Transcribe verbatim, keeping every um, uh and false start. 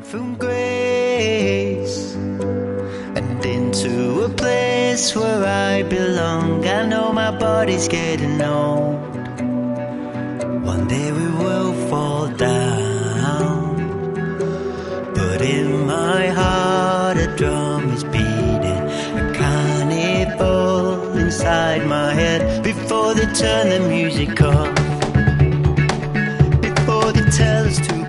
from grace and into a place where I belong. I know my body's getting old. One day we will fall down, but in my heart a drum is beating, a carnival inside my head. Before they turn the music off, before they tell us to